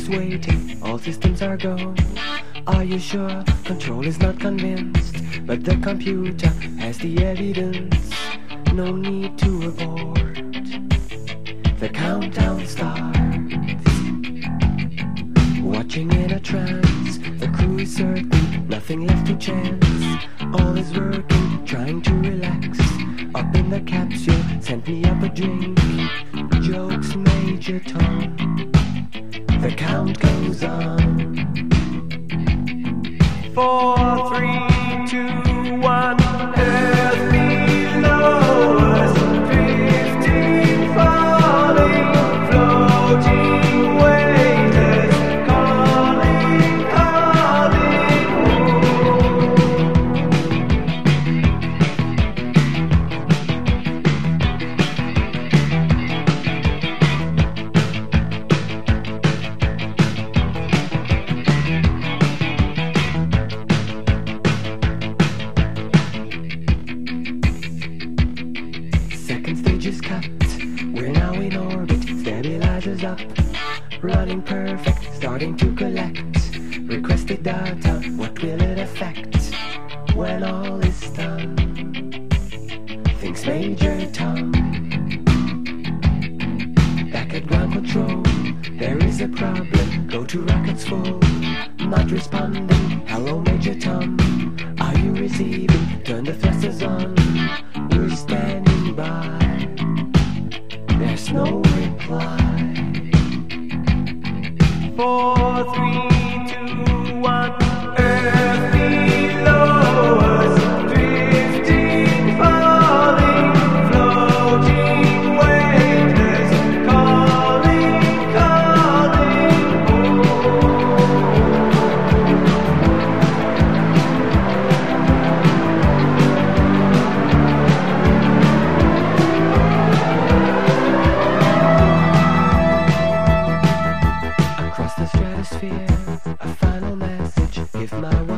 waiting, all systems are go. Are you sure? Control is not convinced, but the computer has the evidence. No need to abort. The countdown starts. Watching in a trance, the crew is certain, nothing left to chance. All is working, trying to relax. Up in the capsule, sent me up a drink. Jokes, Major Tom. The count goes on. 4, 3, 2, 1. Earth below us, drifting, falling, floating, weightless, calling, calling home. Second stage is cut, we're now in orbit, stabilizers up, running perfect, starting to collect requested data. What will it affect when all is done? Thinks Major Tom. Back at ground control, there is a problem. Go to rockets full, not responding. Hello Major Tom, are you receiving? Turn the thrusters on, we're standing by. There's no reply. 4, 3, 2, 1. Earth below us, drifting, falling, floating, weightless, calling, calling home. Across the stratosphere, a final message. If my